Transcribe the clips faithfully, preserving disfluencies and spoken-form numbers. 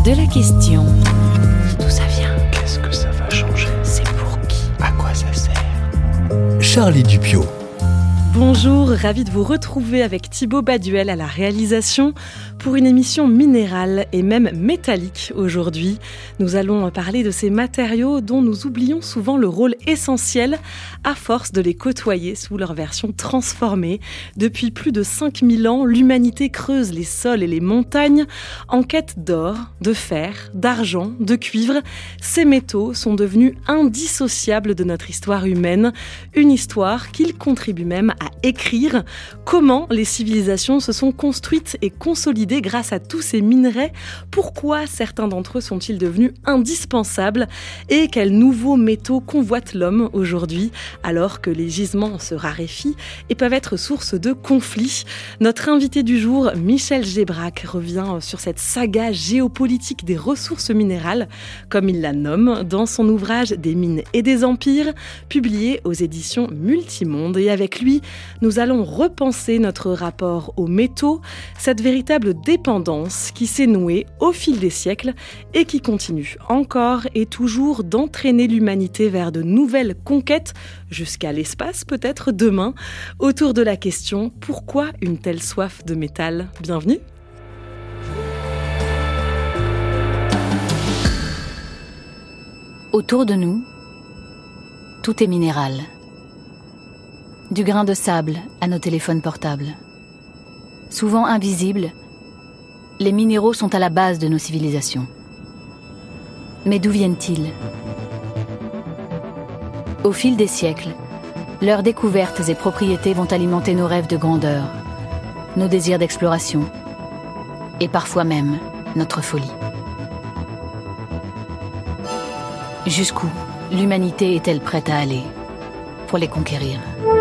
de la question. D'où ça vient? Qu'est-ce que ça va changer? C'est pour qui? À quoi ça sert? Charlie Dupiot. Bonjour, ravi de vous retrouver avec Thibaut Baduel à la réalisation pour une émission minérale et même métallique aujourd'hui. Nous allons parler de ces matériaux dont nous oublions souvent le rôle essentiel à force de les côtoyer sous leur version transformée. Depuis plus de cinq mille ans, l'humanité creuse les sols et les montagnes en quête d'or, de fer, d'argent, de cuivre. Ces métaux sont devenus indissociables de notre histoire humaine, une histoire qu'ils contribuent même à écrire. Comment les civilisations se sont construites et consolidées grâce à tous ces minerais? Pourquoi certains d'entre eux sont-ils devenus indispensables? Et quels nouveaux métaux convoite l'homme aujourd'hui, alors que les gisements se raréfient et peuvent être source de conflits? Notre invité du jour, Michel Gébrac, revient sur cette saga géopolitique des ressources minérales, comme il la nomme, dans son ouvrage Des mines et des empires, publié aux éditions Multimonde. Et avec lui, nous allons repenser notre rapport aux métaux, cette véritable dépendance qui s'est nouée au fil des siècles et qui continue encore et toujours d'entraîner l'humanité vers de nouvelles conquêtes, jusqu'à l'espace peut-être demain, autour de la question « Pourquoi une telle soif de métal ?» Bienvenue. Autour de nous, tout est minéral. Du grain de sable à nos téléphones portables. Souvent invisibles, les minéraux sont à la base de nos civilisations. Mais d'où viennent-ils? Au fil des siècles, leurs découvertes et propriétés vont alimenter nos rêves de grandeur, nos désirs d'exploration et parfois même notre folie. Jusqu'où l'humanité est-elle prête à aller pour les conquérir?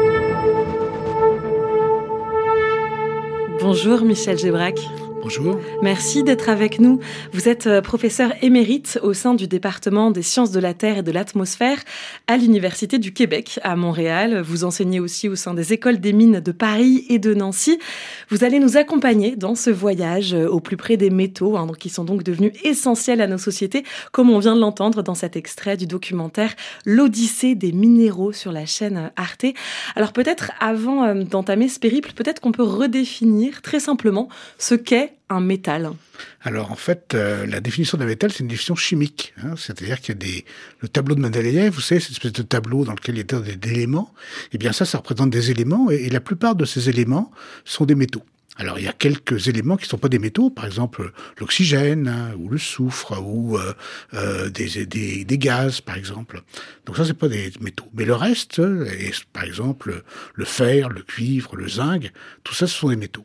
Bonjour Michel Gébrac. Bonjour. Merci d'être avec nous. Vous êtes professeur émérite au sein du département des sciences de la Terre et de l'atmosphère à l'Université du Québec à Montréal. Vous enseignez aussi au sein des écoles des mines de Paris et de Nancy. Vous allez nous accompagner dans ce voyage au plus près des métaux, hein, qui sont donc devenus essentiels à nos sociétés, comme on vient de l'entendre dans cet extrait du documentaire L'Odyssée des minéraux sur la chaîne Arte. Alors peut-être avant euh, d'entamer ce périple, peut-être qu'on peut redéfinir très simplement ce qu'est un métal. Alors en fait, euh, la définition d'un métal, c'est une définition chimique. Hein, c'est-à-dire qu'il y a des... Le tableau de Mendeleïev, vous savez, cette espèce de tableau dans lequel il y a des, des éléments. Eh bien ça, ça représente des éléments, et, et la plupart de ces éléments sont des métaux. Alors il y a quelques éléments qui ne sont pas des métaux, par exemple l'oxygène, hein, ou le soufre, ou euh, euh, des, des, des gaz, par exemple. Donc ça, c'est pas des métaux. Mais le reste, et, par exemple le fer, le cuivre, le zinc, tout ça, ce sont des métaux.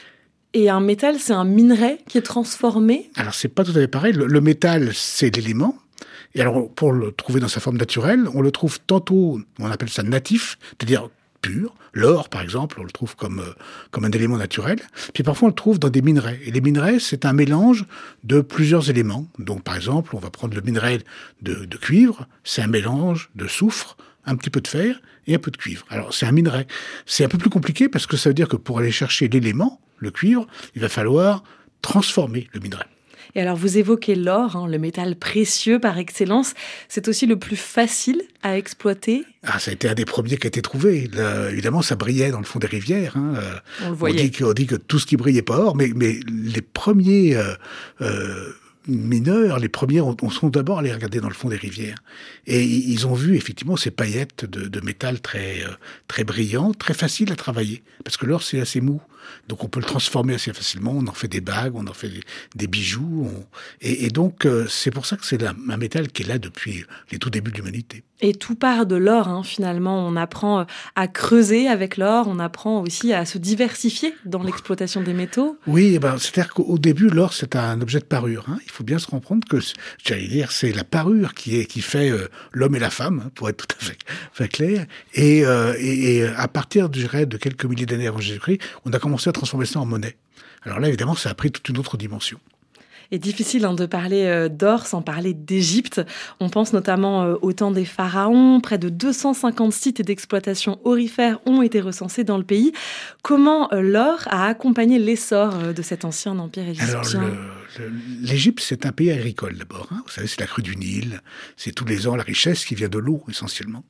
Et un métal, c'est un minerai qui est transformé? Alors, c'est pas tout à fait pareil. Le, le métal, c'est l'élément. Et alors, pour le trouver dans sa forme naturelle, on le trouve tantôt, on appelle ça natif, c'est-à-dire pur. L'or, par exemple, on le trouve comme, euh, comme un élément naturel. Puis parfois, on le trouve dans des minerais. Et les minerais, c'est un mélange de plusieurs éléments. Donc, par exemple, on va prendre le minerai de, de cuivre. C'est un mélange de soufre, un petit peu de fer et un peu de cuivre. Alors, c'est un minerai. C'est un peu plus compliqué parce que ça veut dire que pour aller chercher l'élément, le cuivre, il va falloir transformer le minerai. Et alors, vous évoquez l'or, hein, le métal précieux par excellence. C'est aussi le plus facile à exploiter. Ah, ça a été un des premiers qui a été trouvé. Là, évidemment, ça brillait dans le fond des rivières. Hein. On le voyait. On dit que, on dit que tout ce qui brillait pas or, mais, mais les premiers euh, euh, mineurs, les premiers, on, on sont d'abord allés regarder dans le fond des rivières. Et ils ont vu effectivement ces paillettes de, de métal très, euh, très brillantes, très faciles à travailler. Parce que l'or, c'est assez mou. Donc on peut le transformer assez facilement, on en fait des bagues, on en fait des, des bijoux. On... Et, et donc euh, c'est pour ça que c'est un métal qui est là depuis les tout débuts de l'humanité. Et tout part de l'or, hein, finalement. On apprend à creuser avec l'or, on apprend aussi à se diversifier dans l'exploitation des métaux. Oui, eh ben, c'est-à-dire qu'au début, l'or, c'est un objet de parure. Hein. Il faut bien se rendre compte que, j'allais dire, c'est la parure qui, est, qui fait euh, l'homme et la femme, hein, pour être tout à fait, fait clair. Et, euh, et, et à partir, je dirais, de quelques milliers d'années avant Jésus-Christ, on a commencé à transformer ça en monnaie. Alors là, évidemment, ça a pris toute une autre dimension. Et difficile hein, de parler euh, d'or sans parler d'Égypte. On pense notamment euh, au temps des pharaons. Près de deux cent cinquante sites d'exploitation aurifère ont été recensés dans le pays. Comment euh, l'or a accompagné l'essor euh, de cet ancien empire égyptien ? Alors, le, l'Égypte, c'est un pays agricole d'abord. Hein. Vous savez, c'est la crue du Nil, c'est tous les ans la richesse qui vient de l'eau essentiellement.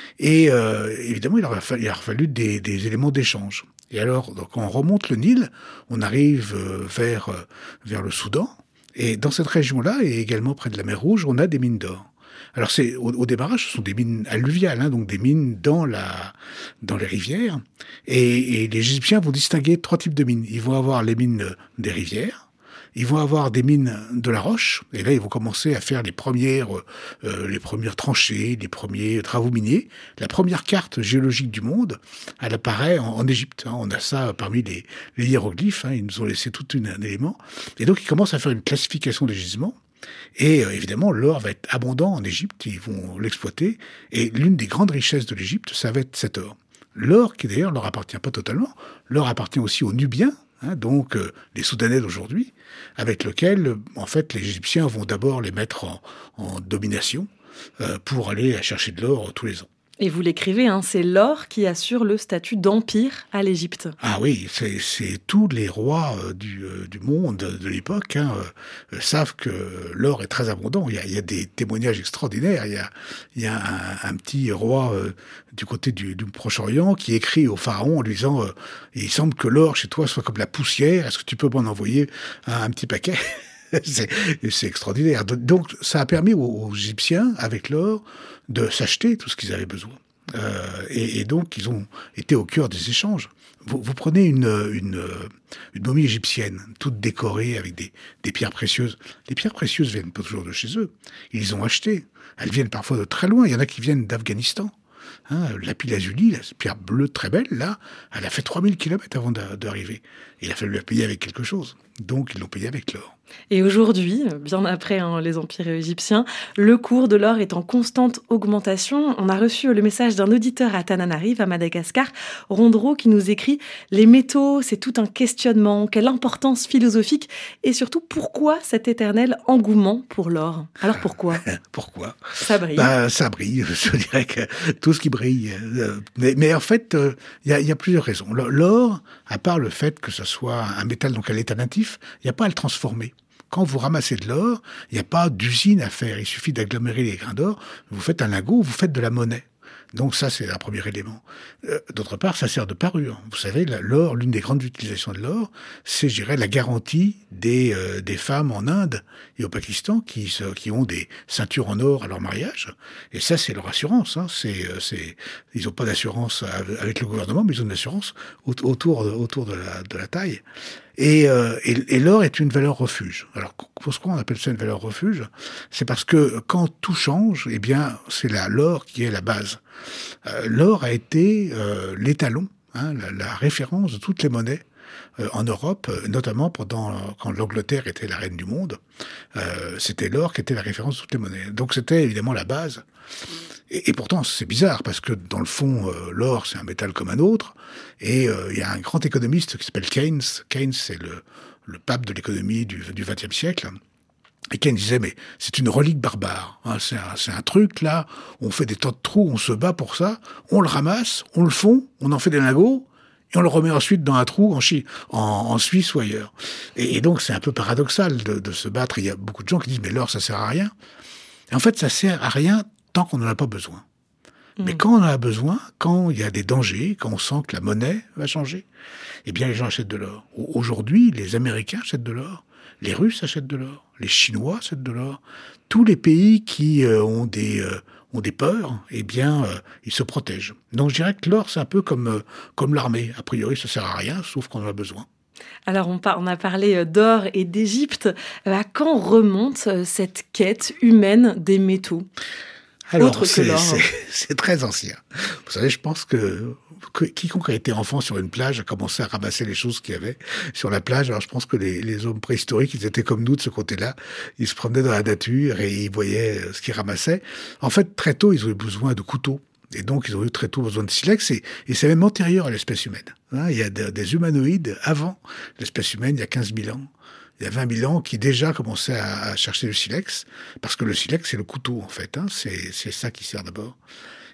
Et euh, évidemment, il aura fallu, il aura fallu des, des éléments d'échange. Et alors, donc, quand on remonte le Nil, on arrive euh, vers, euh, vers le Soudan. Et dans cette région-là, et également près de la mer Rouge, on a des mines d'or. Alors, c'est, au, au démarrage, ce sont des mines alluviales, hein, donc des mines dans, la, dans les rivières. Et, et les Égyptiens vont distinguer trois types de mines. Ils vont avoir les mines des rivières, ils vont avoir des mines de la roche, et là, ils vont commencer à faire les premières, euh, les premières tranchées, les premiers travaux miniers. La première carte géologique du monde, elle apparaît en, en Égypte. Hein. On a ça parmi les, les hiéroglyphes, hein. Ils nous ont laissé tout une, un élément. Et donc, ils commencent à faire une classification des gisements. Et euh, évidemment, l'or va être abondant en Égypte, ils vont l'exploiter. Et l'une des grandes richesses de l'Égypte, ça va être cet or. L'or, qui d'ailleurs ne leur appartient pas totalement, l'or appartient aussi aux Nubiens, hein, donc euh, les Soudanais d'aujourd'hui, avec lequel, en fait, les Égyptiens vont d'abord les mettre en, en domination euh, pour aller chercher de l'or tous les ans. Et vous l'écrivez, hein, c'est l'or qui assure le statut d'empire à l'Égypte. Ah oui, c'est, c'est tous les rois euh, du, euh, du monde de l'époque hein, euh, savent que l'or est très abondant. Il y a, il y a des témoignages extraordinaires. Il y a, il y a un, un petit roi euh, du côté du, du Proche-Orient qui écrit au pharaon en lui disant euh, « Il semble que l'or chez toi soit comme la poussière. Est-ce que tu peux m'en envoyer un, un petit paquet ?» C'est, c'est extraordinaire. Donc, ça a permis aux, aux Égyptiens, avec l'or, de s'acheter tout ce qu'ils avaient besoin. Euh, et, et donc, ils ont été au cœur des échanges. Vous, vous prenez une, une, une momie égyptienne, toute décorée avec des, des pierres précieuses. Les pierres précieuses viennent pas toujours de chez eux. Ils les ont achetées. Elles viennent parfois de très loin. Il y en a qui viennent d'Afghanistan. Hein, lapis-lazuli, la pierre bleue très belle, là, elle a fait trois mille kilomètres avant d'arriver. Il a fallu la payer avec quelque chose. Donc, ils l'ont payé avec l'or. Et aujourd'hui, bien après hein, les empires égyptiens, le cours de l'or est en constante augmentation. On a reçu le message d'un auditeur à Tananarive, à Madagascar, Rondro, qui nous écrit « Les métaux, c'est tout un questionnement. Quelle importance philosophique et surtout, pourquoi cet éternel engouement pour l'or ?» Alors pourquoi ? Pourquoi ? Ça brille. Bah, ça brille, je dirais que tout ce qui brille. Mais, mais en fait, il euh, y, a, y a plusieurs raisons. L'or, à part le fait que ce soit un métal donc à l'état natif, il n'y a pas à le transformer. Quand vous ramassez de l'or, il n'y a pas d'usine à faire. Il suffit d'agglomérer les grains d'or, vous faites un lingot, vous faites de la monnaie. Donc ça, c'est un premier élément. Euh, d'autre part, ça sert de parure. Vous savez, l'or, l'une des grandes utilisations de l'or, c'est, je dirais, la garantie des, euh, des femmes en Inde et au Pakistan qui, qui ont des ceintures en or à leur mariage. Et ça, c'est leur assurance. Hein. C'est, c'est, ils n'ont pas d'assurance avec le gouvernement, mais ils ont une assurance autour, autour de la, de la taille. Et, euh, et, et l'or est une valeur refuge. Alors, pourquoi on appelle ça une valeur refuge ? C'est parce que quand tout change, eh bien, c'est là l'or qui est la base. Euh, l'or a été euh, l'étalon, hein, la, la référence de toutes les monnaies euh, en Europe, notamment pendant quand l'Angleterre était la reine du monde. Euh, c'était l'or qui était la référence de toutes les monnaies. Donc, c'était évidemment la base. Et, et pourtant, c'est bizarre, parce que dans le fond, euh, l'or, c'est un métal comme un autre. Et il euh, y a un grand économiste qui s'appelle Keynes. Keynes, c'est le, le pape de l'économie du vingtième siècle. Et Keynes disait, mais c'est une relique barbare. Hein, c'est, un, c'est un truc, là, on fait des tas de trous, on se bat pour ça, on le ramasse, on le fond, on en fait des lingots, et on le remet ensuite dans un trou en, Chine, en, en Suisse ou ailleurs. Et, et donc, c'est un peu paradoxal de, de se battre. Il y a beaucoup de gens qui disent, mais l'or, ça sert à rien. Et en fait, ça sert à rien tant qu'on n'en a pas besoin. Mmh. Mais quand on en a besoin, quand il y a des dangers, quand on sent que la monnaie va changer, eh bien, les gens achètent de l'or. Aujourd'hui, les Américains achètent de l'or, les Russes achètent de l'or, les Chinois achètent de l'or. Tous les pays qui euh, ont des... Euh, ont des peurs, eh bien, euh, ils se protègent. Donc, je dirais que l'or, c'est un peu comme, euh, comme l'armée. A priori, ça sert à rien, sauf qu'on en a besoin. Alors, on, par, on a parlé d'or et d'Égypte. À quand remonte cette quête humaine des métaux ? Alors, autre c'est, que l'or. c'est, c'est très ancien. Vous savez, je pense que, que quiconque a été enfant sur une plage a commencé à ramasser les choses qu'il y avait sur la plage. Alors, je pense que les, les hommes préhistoriques, ils étaient comme nous de ce côté-là. Ils se promenaient dans la nature et ils voyaient ce qu'ils ramassaient. En fait, très tôt, ils ont eu besoin de couteaux. Et donc, ils ont eu très tôt besoin de silex, et, et c'est même antérieur à l'espèce humaine. Hein, il y a de, des humanoïdes avant l'espèce humaine, il y a quinze mille ans. Il y a vingt mille ans qui déjà commençaient à, à chercher le silex, parce que le silex, c'est le couteau, en fait. Hein, c'est, c'est ça qui sert d'abord.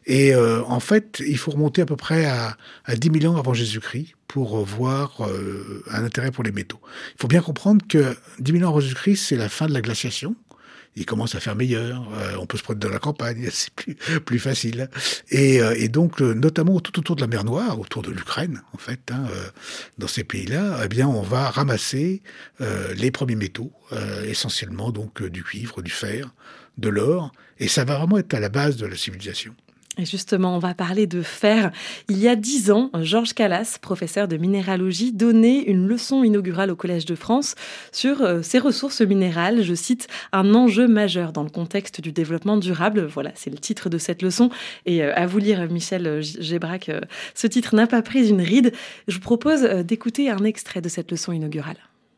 Et euh, en fait, il faut remonter à peu près à, à dix mille ans avant Jésus-Christ pour voir euh, un intérêt pour les métaux. Il faut bien comprendre que dix mille ans avant Jésus-Christ, c'est la fin de la glaciation. Il commence à faire meilleur, euh, on peut se promener dans la campagne, c'est plus, plus facile. Et, euh, et donc, euh, notamment tout autour de la mer Noire, autour de l'Ukraine, en fait, hein, euh, dans ces pays-là, eh bien, on va ramasser euh, les premiers métaux, euh, essentiellement donc euh, du cuivre, du fer, de l'or, et ça va vraiment être à la base de la civilisation. Et justement, on va parler de fer. Il y a dix ans, Georges Calas, professeur de minéralogie, donnait une leçon inaugurale au Collège de France sur euh, ces ressources minérales. Je cite, un enjeu majeur dans le contexte du développement durable. Voilà, c'est le titre de cette leçon. Et euh, à vous lire, Michel Gébrac, euh, ce titre n'a pas pris une ride. Je vous propose euh, d'écouter un extrait de cette leçon inaugurale.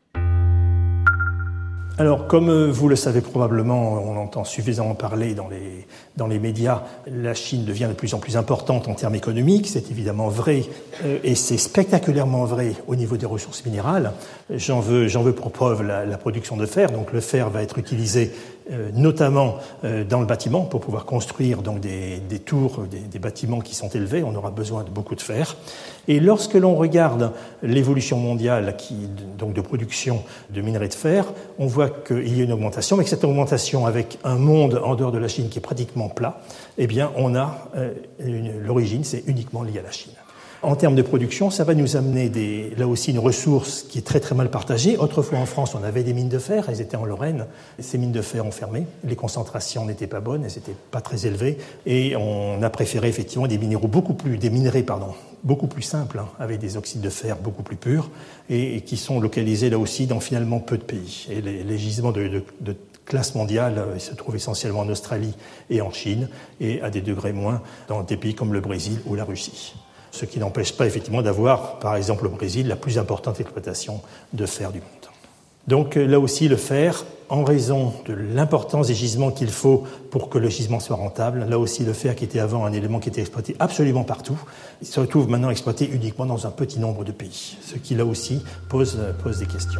Alors, comme vous le savez probablement, on entend suffisamment parler dans les, dans les médias, la Chine devient de plus en plus importante en termes économiques. C'est évidemment vrai, euh, et c'est spectaculairement vrai au niveau des ressources minérales. J'en veux, j'en veux pour preuve la, la production de fer. Donc, le fer va être utilisé euh, notamment euh, dans le bâtiment pour pouvoir construire donc des, des tours, des, des bâtiments qui sont élevés. On aura besoin de beaucoup de fer. Et lorsque l'on regarde l'évolution mondiale qui, donc de production de minerais de fer, on voit qu'il y a une augmentation, mais que cette augmentation avec un monde en dehors de la Chine qui est pratiquement plat, eh bien, on a euh, une, l'origine, c'est uniquement lié à la Chine. En termes de production, ça va nous amener des, là aussi une ressource qui est très très mal partagée. Autrefois en France, on avait des mines de fer, elles étaient en Lorraine. Ces mines de fer ont fermé, les concentrations n'étaient pas bonnes, elles n'étaient pas très élevées, et on a préféré effectivement des minéraux beaucoup plus, des minerais pardon, beaucoup plus simples, hein, avec des oxydes de fer beaucoup plus purs, et, et qui sont localisés là aussi dans finalement peu de pays. Et les, les gisements de, de, de classe mondiale euh, se trouvent essentiellement en Australie et en Chine, et à des degrés moins dans des pays comme le Brésil ou la Russie. Ce qui n'empêche pas effectivement d'avoir, par exemple au Brésil, la plus importante exploitation de fer du monde. Donc là aussi, le fer, en raison de l'importance des gisements qu'il faut pour que le gisement soit rentable, là aussi le fer qui était avant un élément qui était exploité absolument partout, il se retrouve maintenant exploité uniquement dans un petit nombre de pays, ce qui là aussi pose, pose des questions.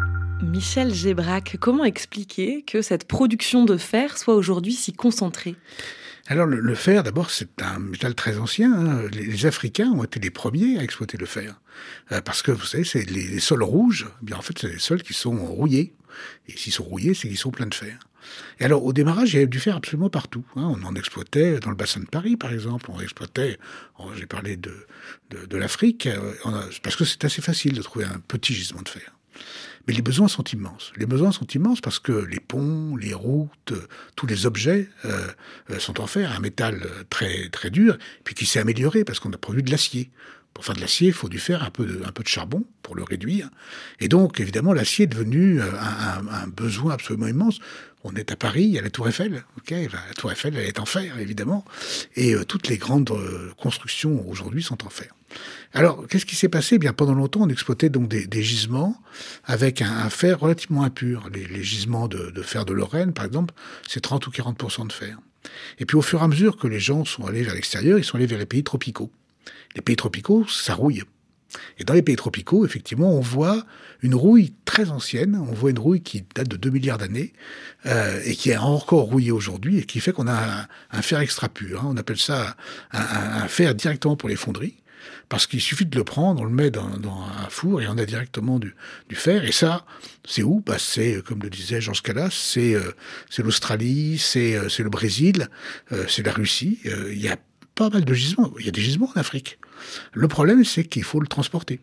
Michel Gébrac, comment expliquer que cette production de fer soit aujourd'hui si concentrée ? Alors le, le fer, d'abord, c'est un métal très ancien. Hein. Les, les Africains ont été les premiers à exploiter le fer. Euh, parce que, vous savez, c'est les, les sols rouges, eh bien en fait, c'est les sols qui sont rouillés. Et s'ils sont rouillés, c'est qu'ils sont pleins de fer. Et alors, au démarrage, il y avait du fer absolument partout. Hein. On en exploitait dans le bassin de Paris, par exemple. On exploitait, oh, j'ai parlé de, de, de l'Afrique, euh, on a, parce que c'est assez facile de trouver un petit gisement de fer. Mais les besoins sont immenses. Les besoins sont immenses parce que les ponts, les routes, euh, tous les objets euh, sont en fer, un métal très très dur, puis qui s'est amélioré parce qu'on a produit de l'acier. Pour faire de l'acier, il faut du fer, un peu de, un peu de charbon pour le réduire. Et donc, évidemment, l'acier est devenu un, un, un besoin absolument immense. On est à Paris, il y a la Tour Eiffel. Okay, la Tour Eiffel, elle est en fer, évidemment. Et euh, toutes les grandes euh, constructions aujourd'hui sont en fer. Alors, qu'est-ce qui s'est passé ? Eh bien, pendant longtemps, on exploitait donc des, des gisements avec un, un fer relativement impur. Les, les gisements de, de fer de Lorraine, par exemple, c'est trente ou quarante pour cent de fer. Et puis, au fur et à mesure que les gens sont allés vers l'extérieur, ils sont allés vers les pays tropicaux. Les pays tropicaux, ça rouille. Et dans les pays tropicaux, effectivement, on voit une rouille très ancienne, on voit une rouille qui date de deux milliards d'années, euh, et qui est encore rouillée aujourd'hui, et qui fait qu'on a un, un fer extra pur. Hein. On appelle ça un, un, un fer directement pour les fonderies, parce qu'il suffit de le prendre, on le met dans, dans un four, et on a directement du, du fer. Et ça, c'est où ? Bah, c'est, comme le disait Georges Calas, c'est, euh, c'est l'Australie, c'est, euh, c'est le Brésil, euh, c'est la Russie. Euh, il y a pas mal de gisements. Il y a des gisements en Afrique. Le problème, c'est qu'il faut le transporter.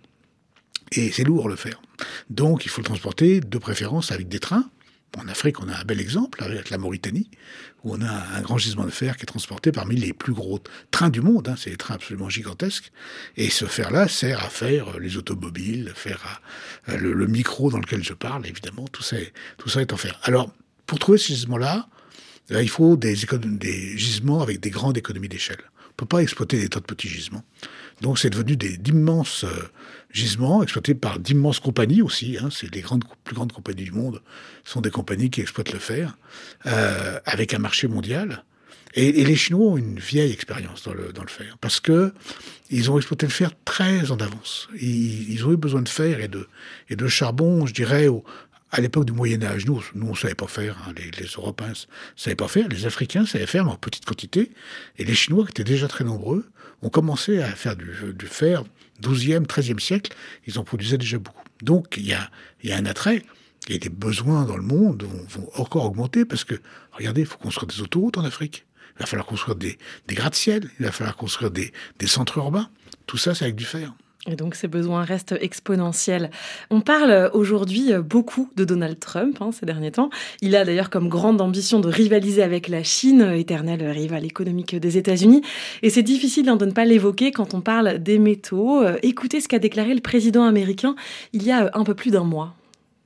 Et c'est lourd, le fer. Donc, il faut le transporter, de préférence, avec des trains. En Afrique, on a un bel exemple, avec la Mauritanie, où on a un grand gisement de fer qui est transporté parmi les plus gros trains du monde. Hein. C'est des trains absolument gigantesques. Et ce fer-là sert à faire les automobiles, faire à, le, le micro dans lequel je parle, évidemment. Tout ça est, tout ça est en fer. Alors, pour trouver ce gisement-là, il faut des, des gisements avec des grandes économies d'échelle. On ne peut pas exploiter des tas de petits gisements. Donc c'est devenu des, d'immenses euh, gisements exploités par d'immenses compagnies aussi. Hein, c'est les grandes, plus grandes compagnies du monde. Ce sont des compagnies qui exploitent le fer euh, avec un marché mondial. Et, et les Chinois ont une vieille expérience dans le, dans le fer parce que ils ont exploité le fer très en avance. Ils, ils ont eu besoin de fer et de, et de charbon, je dirais, au, à l'époque du Moyen-Âge. Nous, nous on ne savait pas faire, hein, les, les Européens ne savaient pas faire, les Africains savaient faire, mais en petite quantité, et les Chinois, qui étaient déjà très nombreux, ont commencé à faire du, du fer douzième, treizième siècle, ils en produisaient déjà beaucoup. Donc, il y a, il y a un attrait, et les besoins dans le monde vont, vont encore augmenter, parce que, regardez, il faut construire des autoroutes en Afrique, il va falloir construire des, des gratte-ciel, il va falloir construire des, des centres urbains, tout ça, c'est avec du fer. Et donc ces besoins restent exponentiels. On parle aujourd'hui beaucoup de Donald Trump hein, ces derniers temps. Il a d'ailleurs comme grande ambition de rivaliser avec la Chine, éternel rival économique des États-Unis. Et c'est difficile hein, de ne pas l'évoquer quand on parle des métaux. Écoutez ce qu'a déclaré le président américain il y a un peu plus d'un mois.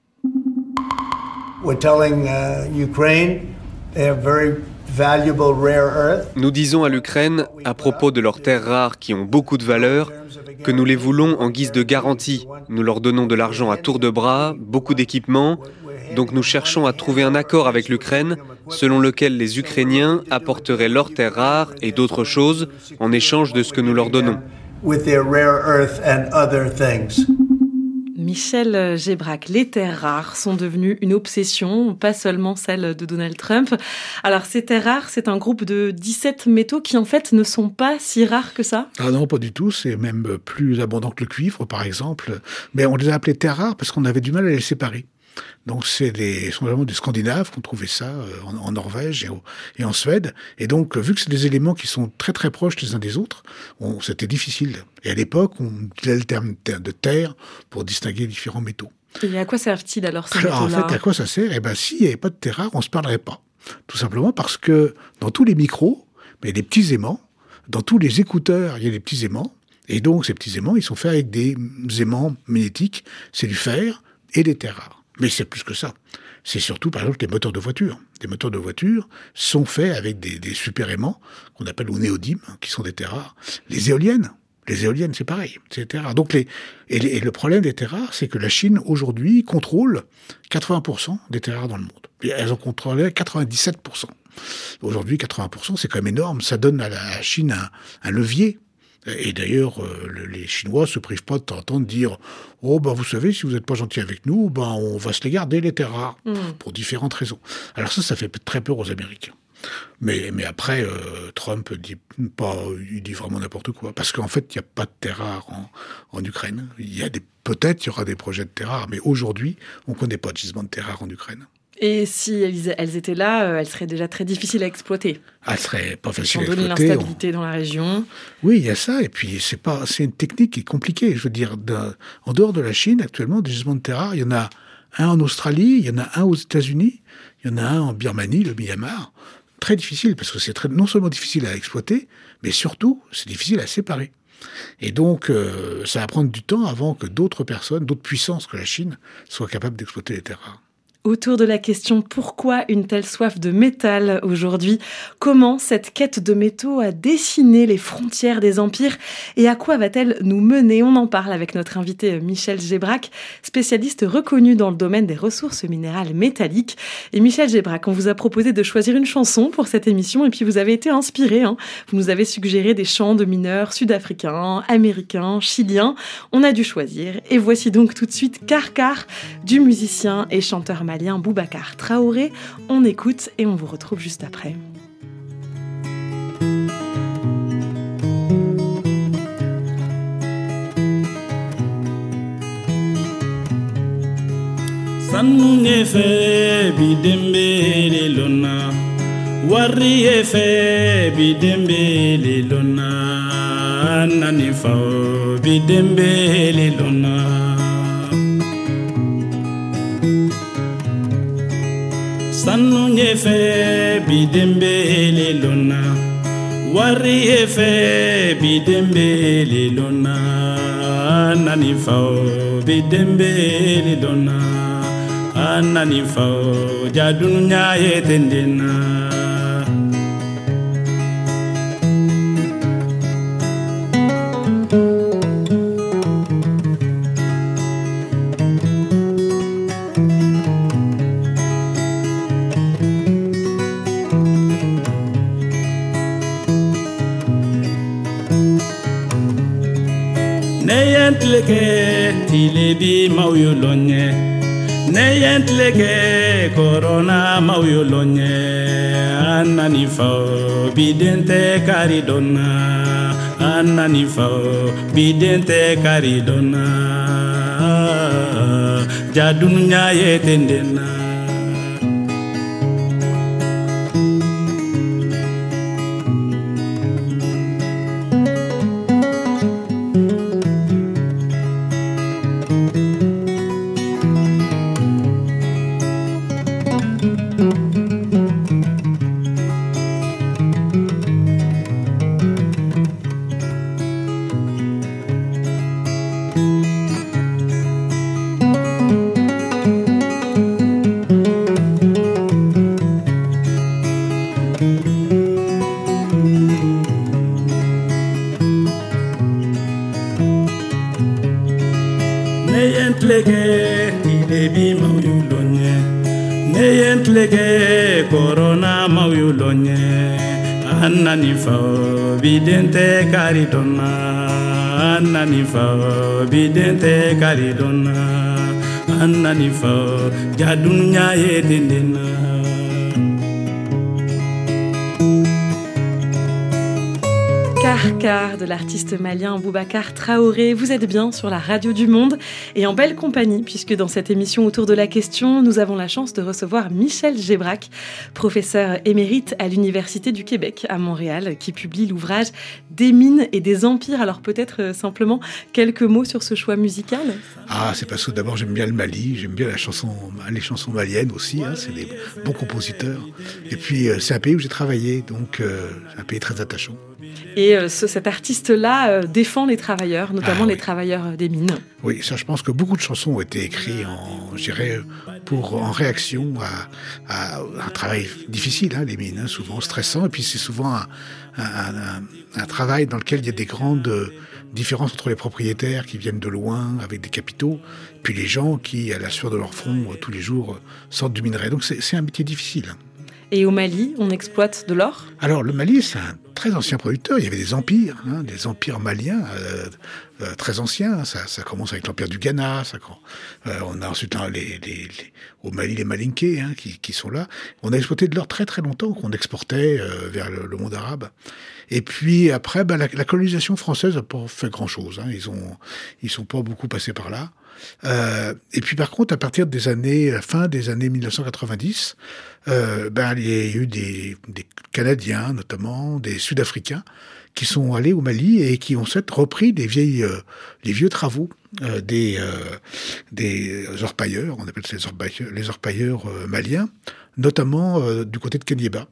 We're telling uh, Ukraine they have very valuable rare earth. Nous disons à l'Ukraine, à propos de leurs terres rares qui ont beaucoup de valeur, que nous les voulons en guise de garantie. Nous leur donnons de l'argent à tour de bras, beaucoup d'équipements. Donc nous cherchons à trouver un accord avec l'Ukraine selon lequel les Ukrainiens apporteraient leurs terres rares et d'autres choses en échange de ce que nous leur donnons. Michel Gébrac, les terres rares sont devenues une obsession, pas seulement celle de Donald Trump. Alors ces terres rares, c'est un groupe de dix-sept métaux qui en fait ne sont pas si rares que ça ? Ah non, pas du tout, c'est même plus abondant que le cuivre par exemple. Mais on les a appelés terres rares parce qu'on avait du mal à les séparer. Donc c'est des, sont vraiment des Scandinaves qui ont trouvé ça en, en Norvège et, au, et en Suède. Et donc, vu que c'est des éléments qui sont très très proches les uns des autres, on, c'était difficile. Et à l'époque, on utilisait le terme de terre pour distinguer différents métaux. Et à quoi servent-ils alors ces alors, métaux-là ? En fait, à quoi ça sert ? Eh ben, s'il n'y avait pas de terre rare, on se parlerait pas. Tout simplement parce que dans tous les micros, il y a des petits aimants. Dans tous les écouteurs, il y a des petits aimants. Et donc, ces petits aimants, ils sont faits avec des aimants magnétiques. C'est du fer et des terres rares. Mais c'est plus que ça. C'est surtout, par exemple, les moteurs de voiture. Les moteurs de voiture sont faits avec des, des super-aimants qu'on appelle les néodymes, qui sont des terres rares. Les éoliennes, les éoliennes, c'est pareil, c'est des terres rares. Donc les, et, les, et le problème des terres rares, c'est que la Chine, aujourd'hui, contrôle quatre-vingts pour cent des terres rares dans le monde. Et elles en contrôlaient quatre-vingt-dix-sept pour cent. Aujourd'hui, quatre-vingts pour cent, c'est quand même énorme. Ça donne à la Chine un, un levier. Et d'ailleurs, euh, les Chinois se privent pas de temps en temps de dire « Oh, ben vous savez, si vous n'êtes pas gentil avec nous, ben on va se les garder, les terres rares, mmh. pour différentes raisons. » Alors ça, ça fait très peur aux Américains. Mais, mais après, euh, Trump dit pas, il dit vraiment n'importe quoi. Parce qu'en fait, il n'y a pas de terres rares en, en Ukraine. Il y a des, peut-être il y aura des projets de terres rares, mais aujourd'hui, on ne connaît pas de gisement de terres rares en Ukraine. Et si elles étaient là, elles seraient déjà très difficiles à exploiter. Elles seraient pas faciles à exploiter. Étant donné l'instabilité on... dans la région. Oui, il y a ça. Et puis, c'est pas, c'est une technique qui est compliquée. Je veux dire, en dehors de la Chine, actuellement, des gisements de terres rares, il y en a un en Australie, il y en a un aux États-Unis, il y en a un en Birmanie, le Myanmar. Très difficile, parce que c'est très, non seulement difficile à exploiter, mais surtout, c'est difficile à séparer. Et donc, euh, ça va prendre du temps avant que d'autres personnes, d'autres puissances que la Chine, soient capables d'exploiter les terres rares. Autour de la question pourquoi une telle soif de métal aujourd'hui ? Comment cette quête de métaux a dessiné les frontières des empires et à quoi va-t-elle nous mener ? On en parle avec notre invité Michel Gébrac, spécialiste reconnu dans le domaine des ressources minérales métalliques. Et Michel Gébrac, on vous a proposé de choisir une chanson pour cette émission et puis vous avez été inspiré. Hein. Vous nous avez suggéré des chants de mineurs sud-africains, américains, chiliens. On a dû choisir et voici donc tout de suite Karkar du musicien et chanteur malien Boubacar Traoré. On écoute et on vous retrouve juste après. Sanne fe bidembe lona wari fe bidembe lona nani fa bidembe lona Sannu nyefe bidembe lona wari efe bidembe lona nani fao bidembe lona anani fao jadunya yetendena Tileke tilebi mauyolonye Neyentlege corona mauyolonye ananifao bidente caridona ananifao bidente caridona jadunya yetendena. Corona mauyulonye ananifao bidente caridona ananifao bidente caridona ananifao jadunya yetendena. Karkar de l'artiste malien Boubacar Traoré. Vous êtes bien sur la radio du Monde et en belle compagnie, puisque dans cette émission Autour de la question, nous avons la chance de recevoir Michel Gébrac, professeur émérite à l'Université du Québec à Montréal, qui publie l'ouvrage Des mines et des empires. Alors peut-être simplement quelques mots sur ce choix musical. Ah, c'est parce que d'abord j'aime bien le Mali, j'aime bien la chanson, les chansons maliennes aussi, hein, c'est des bons compositeurs. Et puis c'est un pays où j'ai travaillé, donc euh, c'est un pays très attachant. Et euh, ce, cet artiste-là euh, défend les travailleurs, notamment ah, oui. les travailleurs des mines. Oui, ça, je pense que beaucoup de chansons ont été écrites en, je dirais, pour, en réaction à, à un travail difficile, hein, les mines, hein, souvent stressant. Et puis c'est souvent un, un, un, un travail dans lequel il y a des grandes différences entre les propriétaires qui viennent de loin avec des capitaux, puis les gens qui, à la sueur de leur front, tous les jours, sortent du minerai. Donc c'est, c'est un métier difficile. Et au Mali, on exploite de l'or ? Alors, le Mali, c'est un très ancien producteur. Il y avait des empires, hein, des empires maliens euh, euh, très anciens. Ça, ça commence avec l'empire du Ghana. Ça, euh, on a ensuite hein, les, les, les, au Mali les Malinké hein, qui, qui sont là. On a exploité de l'or très très longtemps, qu'on exportait euh, vers le, le monde arabe. Et puis après, bah, la, la colonisation française n'a pas fait grand-chose. Hein. Ils ont, ils sont pas beaucoup passés par là. Euh, et puis par contre, à partir des années, la fin des années mille neuf cent quatre-vingt-dix, euh, ben il y a eu des, des Canadiens, notamment des Sud-Africains, qui sont allés au Mali et qui ont cette repris des vieilles, euh, les vieux travaux euh, des euh, des orpailleurs, on appelle ça les orpailleurs, les orpailleurs euh, maliens, notamment euh, du côté de Kéniéba.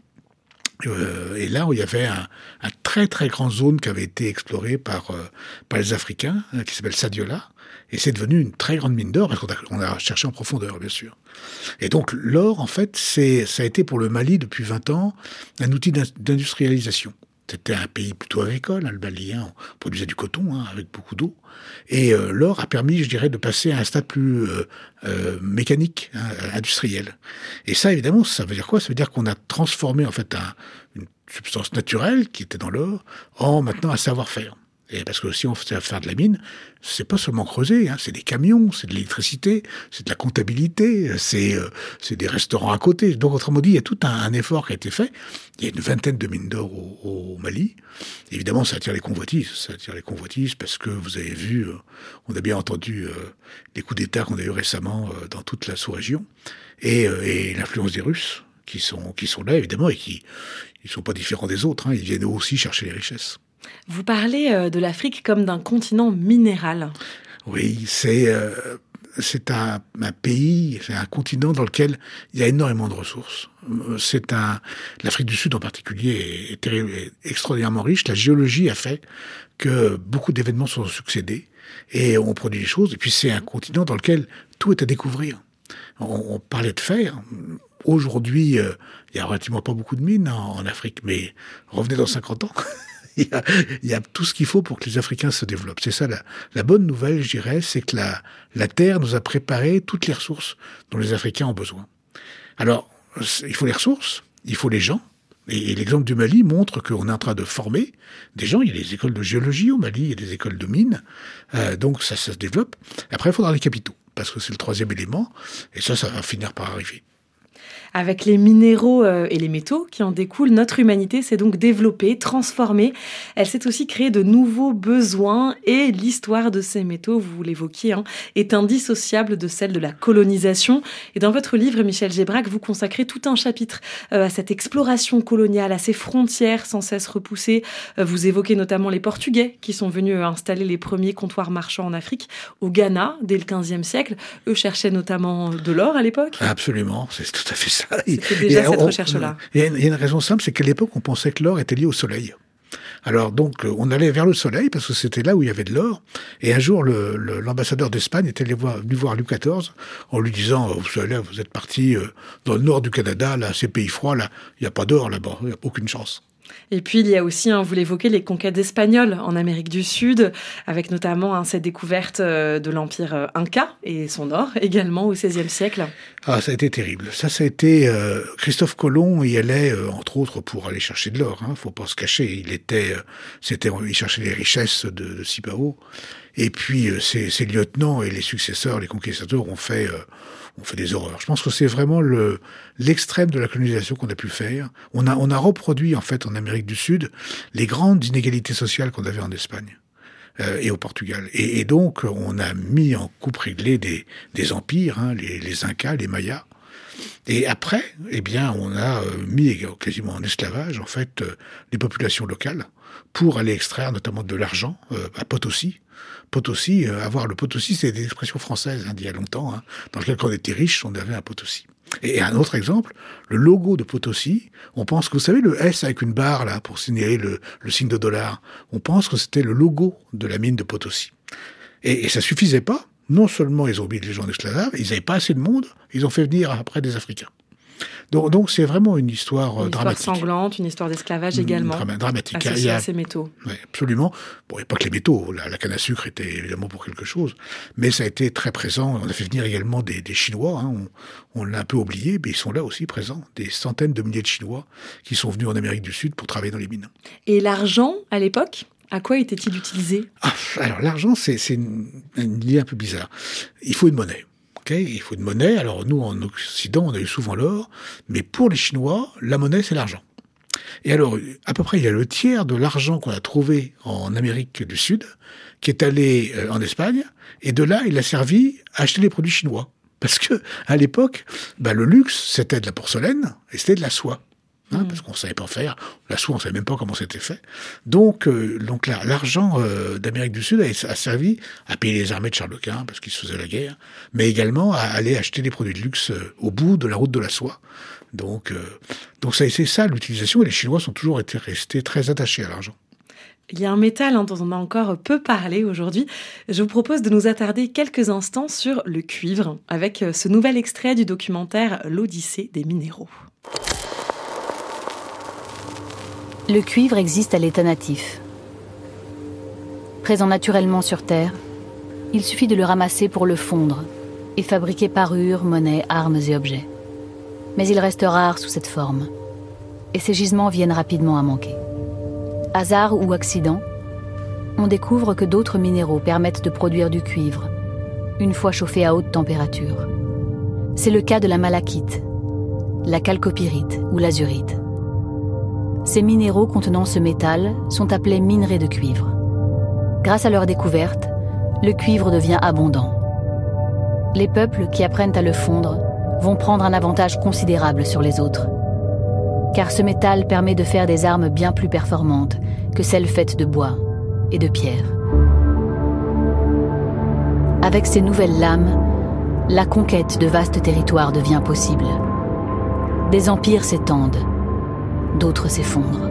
Euh, et là où il y avait un, un très très grand zone qui avait été exploré par euh, par les Africains, hein, qui s'appelle Sadiola. Et c'est devenu une très grande mine d'or, parce qu'on a, on a cherché en profondeur, bien sûr. Et donc, l'or, en fait, c'est, ça a été pour le Mali, depuis vingt ans, un outil d'industrialisation. C'était un pays plutôt agricole, hein, le Mali, hein, on produisait du coton, hein, avec beaucoup d'eau. Et euh, l'or a permis, je dirais, de passer à un stade plus euh, euh, mécanique, hein, industriel. Et ça, évidemment, ça veut dire quoi ? Ça veut dire qu'on a transformé, en fait, un, une substance naturelle, qui était dans l'or, en maintenant un savoir-faire. Et parce que si on fait faire de la mine, c'est pas seulement creuser, hein, c'est des camions, c'est de l'électricité, c'est de la comptabilité, c'est euh, c'est des restaurants à côté. Donc autrement dit, il y a tout un, un effort qui a été fait. Il y a une vingtaine de mines d'or au, au Mali. Évidemment, ça attire les convoitises, ça attire les convoitises parce que vous avez vu, euh, on a bien entendu euh, les coups d'État qu'on a eu récemment euh, dans toute la sous-région et, euh, et l'influence des Russes qui sont qui sont là évidemment et qui ils sont pas différents des autres. Hein, ils viennent aussi chercher les richesses. Vous parlez de l'Afrique comme d'un continent minéral. Oui, c'est euh, c'est un, un pays, c'est un continent dans lequel il y a énormément de ressources. C'est un l'Afrique du Sud en particulier est, est, est extraordinairement riche. La géologie a fait que beaucoup d'événements sont succédés et on produit des choses. Et puis c'est un continent dans lequel tout est à découvrir. On, on parlait de fer. Aujourd'hui, euh, il y a relativement pas beaucoup de mines en, en Afrique, mais revenez dans cinquante ans. Il y, a, il y a tout ce qu'il faut pour que les Africains se développent. C'est ça la, la bonne nouvelle, je dirais, c'est que la, la Terre nous a préparé toutes les ressources dont les Africains ont besoin. Alors, il faut les ressources, il faut les gens. Et, et l'exemple du Mali montre qu'on est en train de former des gens. Il y a des écoles de géologie au Mali, il y a des écoles de mines. Euh, donc ça, ça se développe. Après, il faudra les capitaux. parce que c'est le troisième élément, et ça, ça va finir par arriver. Avec les minéraux et les métaux qui en découlent, notre humanité s'est donc développée, transformée. Elle s'est aussi créée de nouveaux besoins et l'histoire de ces métaux, vous l'évoquiez, hein, est indissociable de celle de la colonisation. Et dans votre livre, Michel Gébrac, vous consacrez tout un chapitre à cette exploration coloniale, à ces frontières sans cesse repoussées. Vous évoquez notamment les Portugais qui sont venus installer les premiers comptoirs marchands en Afrique, au Ghana, dès le quinzième siècle. Eux cherchaient notamment de l'or à l'époque. Absolument, c'est tout à fait ça. C'était déjà et cette on, recherche-là. Il y, y a une raison simple, c'est qu'à l'époque, on pensait que l'or était lié au soleil. Alors donc, on allait vers le soleil, parce que c'était là où il y avait de l'or. Et un jour, le, le, l'ambassadeur d'Espagne était allé voir, venu voir Louis quatorze, en lui disant, vous savez, vous êtes parti dans le nord du Canada, là, ces pays froids, là, il n'y a pas d'or là-bas, il n'y a aucune chance. Et puis, il y a aussi, hein, vous l'évoquez, les conquêtes espagnoles en Amérique du Sud, avec notamment hein, cette découverte euh, de l'empire Inca et son or, également au seizième siècle. Ah, ça a été terrible. Ça, ça a été... Euh, Christophe Colomb y allait, euh, entre autres, pour aller chercher de l'or. Hein, faut pas se cacher. Il était... Euh, c'était, il cherchait les richesses de, de Cibao. Et puis, euh, ses, ses lieutenants et les successeurs, les conquistadors, ont fait... Euh, on fait des horreurs. Je pense que c'est vraiment le, l'extrême de la colonisation qu'on a pu faire. On a, on a reproduit, en fait, en Amérique du Sud, les grandes inégalités sociales qu'on avait en Espagne euh, et au Portugal. Et, et donc, on a mis en coupe réglée des, des empires, hein, les, les Incas, les Mayas. Et après, eh bien, on a mis quasiment en esclavage, en fait, les populations locales pour aller extraire notamment de l'argent euh, à Potosi. Potosi, euh, avoir le Potosi, c'est des expressions françaises hein, d'il y a longtemps. Hein, dans lequel, quand on était riche, on avait un Potosi. Et un autre exemple, le logo de Potosi, on pense que, vous savez, le S avec une barre là pour signaler le, le signe de dollar, on pense que c'était le logo de la mine de Potosi. Et, et ça suffisait pas. Non seulement ils ont mis les gens en esclavage, ils n'avaient pas assez de monde, ils ont fait venir après des Africains. Donc, donc c'est vraiment une histoire une dramatique. Une histoire sanglante, une histoire d'esclavage également. Dram- dramatique. Associée il y a, à ces métaux. Oui, absolument. Bon, il n'y a pas que les métaux. La, la canne à sucre était évidemment pour quelque chose. Mais ça a été très présent. On a fait venir également des, des Chinois. Hein. On, on l'a un peu oublié, mais ils sont là aussi présents. Des centaines de milliers de Chinois qui sont venus en Amérique du Sud pour travailler dans les mines. Et l'argent, à l'époque ? À quoi était-il utilisé ? ah, Alors, l'argent, c'est, c'est une, une idée un peu bizarre. Il faut une monnaie. Okay, il faut une monnaie. Alors, nous, en Occident, on a eu souvent l'or. Mais pour les Chinois, la monnaie, c'est l'argent. Et alors, à peu près, il y a le tiers de l'argent qu'on a trouvé en Amérique du Sud qui est allé euh, en Espagne. Et de là, il a servi à acheter les produits chinois. Parce que, à l'époque, bah, le luxe, c'était de la porcelaine et c'était de la soie. Hein, mmh. Parce qu'on ne savait pas faire. La soie, on ne savait même pas comment c'était fait. Donc, euh, donc là, l'argent euh, d'Amérique du Sud a, a servi à payer les armées de Charles Quint, parce qu'ils se faisaient la guerre, mais également à aller acheter des produits de luxe euh, au bout de la route de la soie. Donc, euh, donc ça, c'est ça l'utilisation, et les Chinois sont toujours été restés très attachés à l'argent. Il y a un métal hein, dont on a encore peu parlé aujourd'hui. Je vous propose de nous attarder quelques instants sur le cuivre, avec ce nouvel extrait du documentaire L'Odyssée des minéraux. Le cuivre existe à l'état natif. Présent naturellement sur Terre, il suffit de le ramasser pour le fondre et fabriquer parures, monnaies, armes et objets. Mais il reste rare sous cette forme, et ces gisements viennent rapidement à manquer. Hasard ou accident, on découvre que d'autres minéraux permettent de produire du cuivre, une fois chauffé à haute température. C'est le cas de la malachite, la chalcopyrite ou l'azurite. Ces minéraux contenant ce métal sont appelés minerais de cuivre. Grâce à leur découverte, le cuivre devient abondant. Les peuples qui apprennent à le fondre vont prendre un avantage considérable sur les autres. Car ce métal permet de faire des armes bien plus performantes que celles faites de bois et de pierre. Avec ces nouvelles lames, la conquête de vastes territoires devient possible. Des empires s'étendent, d'autres s'effondrent.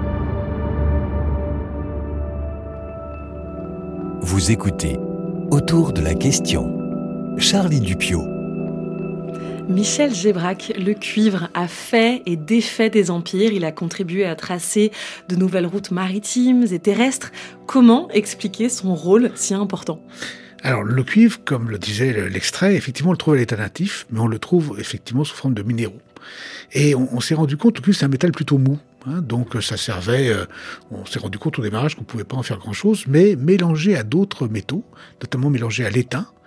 Vous écoutez Autour de la question. Charlie Dupiot. Michel Gébrac, le cuivre a fait et défait des empires. Il a contribué à tracer de nouvelles routes maritimes et terrestres. Comment expliquer son rôle si important ? Alors, le cuivre, comme le disait l'extrait, effectivement, on le trouve à l'état natif, mais on le trouve effectivement sous forme de minéraux. Et on, on s'est rendu compte que c'est un métal plutôt mou. Hein, donc ça servait, euh, on s'est rendu compte au démarrage qu'on ne pouvait pas en faire grand-chose, mais mélangé à d'autres métaux, notamment mélangé à l'étain,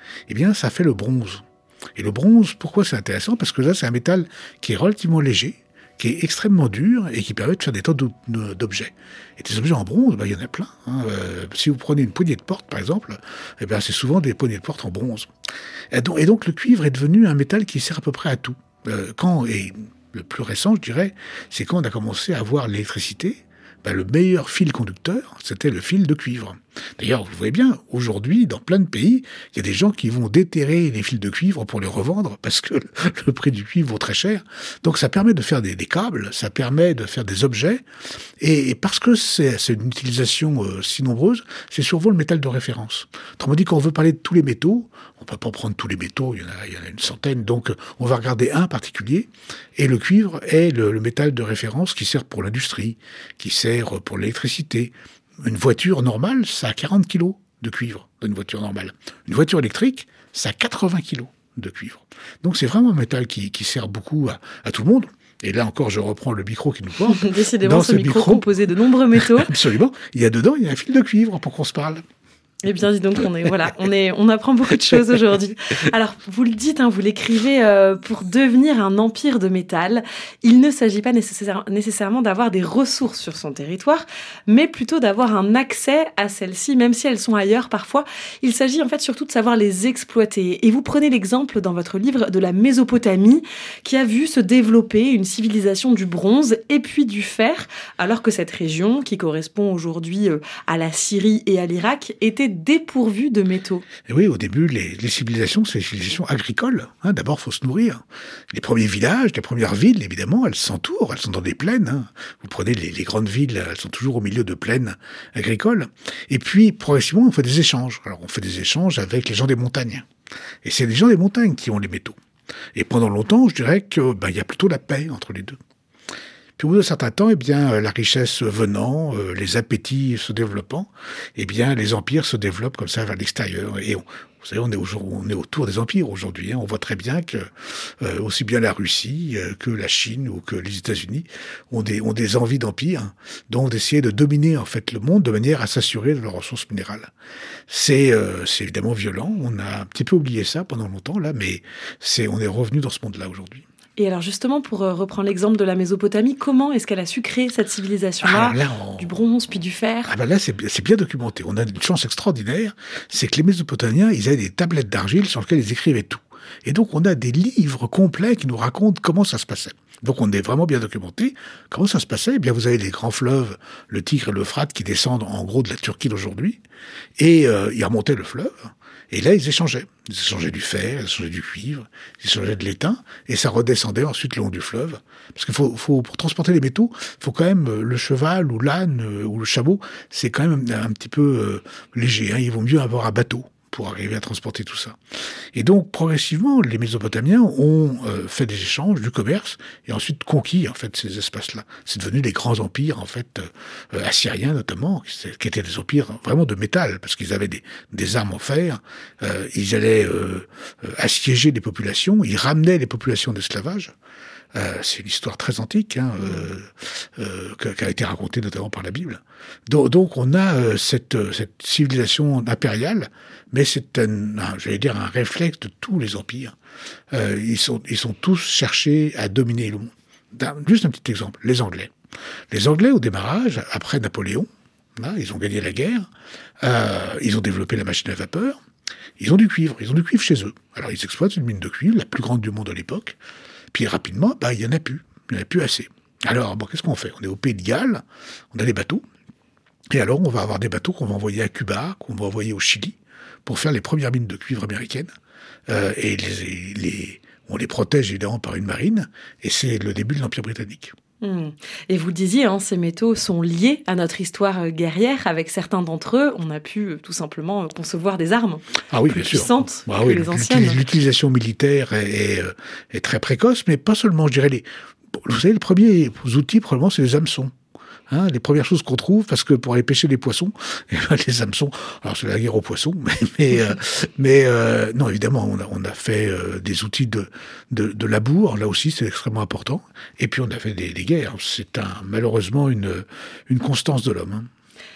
eh bien, ça fait le bronze. Et le bronze, pourquoi c'est intéressant? Parce que là, c'est un métal qui est relativement léger, qui est extrêmement dur et qui permet de faire des tas d'objets. Et des objets en bronze, ben, il y en a plein. Hein. Euh, si vous prenez une poignée de porte, par exemple, eh ben, c'est souvent des poignées de porte en bronze. Et donc, et donc, le cuivre est devenu un métal qui sert à peu près à tout. Euh, quand, et le plus récent, je dirais, c'est quand on a commencé à avoir l'électricité, ben, le meilleur fil conducteur, c'était le fil de cuivre. D'ailleurs, vous voyez bien, aujourd'hui, dans plein de pays, il y a des gens qui vont déterrer les fils de cuivre pour les revendre parce que le, le prix du cuivre vaut très cher. Donc ça permet de faire des, des câbles, ça permet de faire des objets. Et, et parce que c'est, c'est une utilisation euh, si nombreuse, c'est souvent le métal de référence. Autrement dit, quand on veut parler de tous les métaux, on peut pas prendre tous les métaux, il y en a, il y en a une centaine, donc on va regarder un particulier. Et le cuivre est le, le métal de référence qui sert pour l'industrie, qui sert pour l'électricité. Une voiture normale, ça a quarante kilos de cuivre, une voiture normale. Une voiture électrique, ça a quatre-vingts kilos de cuivre. Donc c'est vraiment un métal qui, qui sert beaucoup à, à tout le monde. Et là encore, je reprends le micro qui nous porte. Décidément, Dans ce, ce micro, micro composé de nombreux métaux. Absolument. Il y a dedans, il y a un fil de cuivre pour qu'on se parle. Eh bien, dis donc, on est voilà, on est, on apprend beaucoup de choses aujourd'hui. Alors, vous le dites, hein, vous l'écrivez, euh, pour devenir un empire de métal, il ne s'agit pas nécessaire, nécessairement d'avoir des ressources sur son territoire, mais plutôt d'avoir un accès à celles-ci, même si elles sont ailleurs parfois. Il s'agit en fait surtout de savoir les exploiter. Et vous prenez l'exemple dans votre livre de la Mésopotamie, qui a vu se développer une civilisation du bronze et puis du fer, alors que cette région, qui correspond aujourd'hui à la Syrie et à l'Irak, était dépourvu de métaux. Et oui, au début, les, les civilisations, c'est des civilisations agricoles. Hein. D'abord, il faut se nourrir. Les premiers villages, les premières villes, évidemment, elles s'entourent, elles sont dans des plaines. Hein. Vous prenez les, les grandes villes, elles sont toujours au milieu de plaines agricoles. Et puis, progressivement, on fait des échanges. Alors, on fait des échanges avec les gens des montagnes. Et c'est les gens des montagnes qui ont les métaux. Et pendant longtemps, je dirais que ben, y a plutôt la paix entre les deux. Puis au bout d'un certain temps, eh bien, la richesse venant, euh, les appétits se développant, eh bien, les empires se développent comme ça vers l'extérieur. Et on, vous savez, on est, au, on est autour des empires aujourd'hui. Hein. On voit très bien que euh, aussi bien la Russie euh, que la Chine ou que les États-Unis ont des, ont des envies d'empire, hein, donc d'essayer de dominer en fait le monde de manière à s'assurer de leurs ressources minérales. C'est, euh, c'est évidemment violent. On a un petit peu oublié ça pendant longtemps là, mais c'est, on est revenu dans ce monde-là aujourd'hui. Et alors justement, pour reprendre l'exemple de la Mésopotamie, comment est-ce qu'elle a su créer cette civilisation-là, là, on... du bronze puis du fer? Ah ben là, c'est, c'est bien documenté. On a une chance extraordinaire, c'est que les Mésopotamiens, ils avaient des tablettes d'argile sur lesquelles ils écrivaient tout. Et donc, on a des livres complets qui nous racontent comment ça se passait. Donc, on est vraiment bien documenté. Comment ça se passait? Eh bien, vous avez les grands fleuves, le Tigre et l'Euphrate, qui descendent en gros de la Turquie d'aujourd'hui. Et euh, ils remontaient le fleuve. Et là, ils échangeaient. Ils échangeaient du fer, ils échangeaient du cuivre, ils échangeaient de l'étain, et ça redescendait ensuite le long du fleuve. Parce qu'il faut, faut, pour transporter les métaux, il faut quand même le cheval ou l'âne ou le chameau, c'est quand même un, un petit peu euh, léger. Hein. Il vaut mieux avoir un bateau pour arriver à transporter tout ça. Et donc, progressivement, les Mésopotamiens ont euh, fait des échanges, du commerce, et ensuite conquis, en fait, ces espaces-là. C'est devenu des grands empires, en fait, euh, assyriens notamment, qui étaient des empires vraiment de métal, parce qu'ils avaient des, des armes en fer, euh, ils allaient euh, assiéger des populations, ils ramenaient les populations d'esclavage. Euh, c'est une histoire très antique, hein, euh, euh, qui a été racontée notamment par la Bible. Donc, donc on a euh, cette, cette civilisation impériale, mais c'est un, un, j'allais dire, un réflexe de tous les empires. Euh, ils sont, ils sont tous cherchés à dominer le monde. D'un, juste un petit exemple, les Anglais. Les Anglais, au démarrage, après Napoléon, là, ils ont gagné la guerre, euh, ils ont développé la machine à vapeur, ils ont du cuivre, ils ont du cuivre chez eux. Alors ils exploitent une mine de cuivre, la plus grande du monde à l'époque. Puis rapidement, bah, il n'y en a plus. Il n'y en a plus assez. Alors, bon, qu'est-ce qu'on fait? On est au Pays de Galles, on a des bateaux. Et alors, on va avoir des bateaux qu'on va envoyer à Cuba, qu'on va envoyer au Chili, pour faire les premières mines de cuivre américaines. Euh, et les, les, on les protège évidemment par une marine. Et c'est le début de l'Empire britannique. Mmh. Et vous le disiez, hein, ces métaux sont liés à notre histoire guerrière. Avec certains d'entre eux, on a pu tout simplement concevoir des armes ah oui, plus bien sûr. puissantes ah que oui, les anciennes. L'utilisation militaire est, est, est très précoce, mais pas seulement, je dirais, les, vous savez, les premiers outils, probablement, c'est les hameçons. Hein, les premières choses qu'on trouve, parce que pour aller pêcher des poissons, eh ben, les hameçons, alors c'est la guerre aux poissons, mais, mais, euh, mais euh, non, évidemment, on a, on a fait euh, des outils de, de, de labour, là aussi c'est extrêmement important, et puis on a fait des, des guerres. C'est un, malheureusement une, une constance de l'homme. Hein.